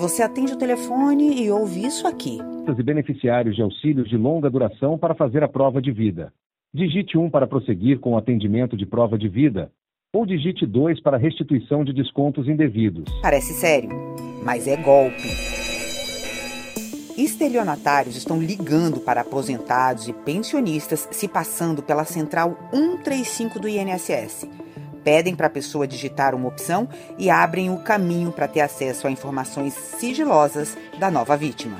Você atende o telefone e ouve isso aqui. E beneficiários de auxílios de longa duração para fazer a prova de vida. Digite 1 para prosseguir com o atendimento de prova de vida. Ou digite 2 para restituição de descontos indevidos. Parece sério, mas é golpe. Estelionatários estão ligando para aposentados e pensionistas se passando pela central 135 do INSS. Pedem para a pessoa digitar uma opção e abrem o caminho para ter acesso a informações sigilosas da nova vítima.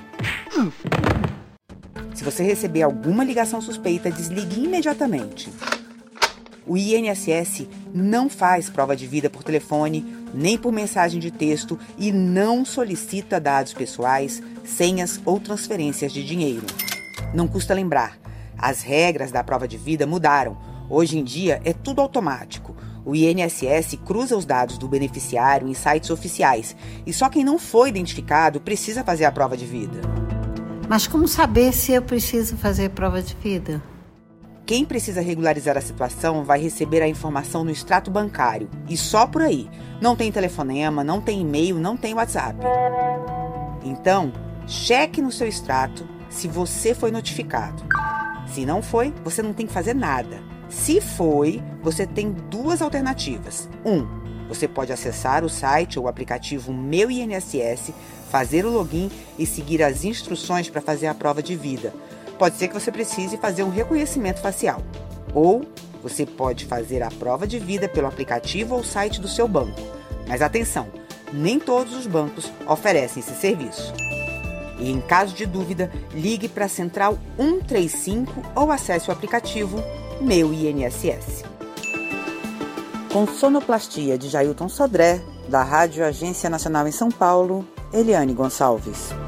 Se você receber alguma ligação suspeita, desligue imediatamente. O INSS não faz prova de vida por telefone, nem por mensagem de texto e não solicita dados pessoais, senhas ou transferências de dinheiro. Não custa lembrar, as regras da prova de vida mudaram. Hoje em dia é tudo automático. O INSS cruza os dados do beneficiário em sites oficiais e só quem não foi identificado precisa fazer a prova de vida. Mas como saber se eu preciso fazer prova de vida? Quem precisa regularizar a situação vai receber a informação no extrato bancário. E só por aí. Não tem telefonema, não tem e-mail, não tem WhatsApp. Então, cheque no seu extrato se você foi notificado. Se não foi, você não tem que fazer nada. Se foi, você tem 2 alternativas. 1. Você pode acessar o site ou o aplicativo Meu INSS, fazer o login e seguir as instruções para fazer a prova de vida. Pode ser que você precise fazer um reconhecimento facial. Ou você pode fazer a prova de vida pelo aplicativo ou site do seu banco. Mas atenção, nem todos os bancos oferecem esse serviço. E em caso de dúvida, ligue para a Central 135 ou acesse o aplicativo Meu INSS. Com sonoplastia de Jailton Sodré, da Rádio Agência Nacional em São Paulo, Eliane Gonçalves.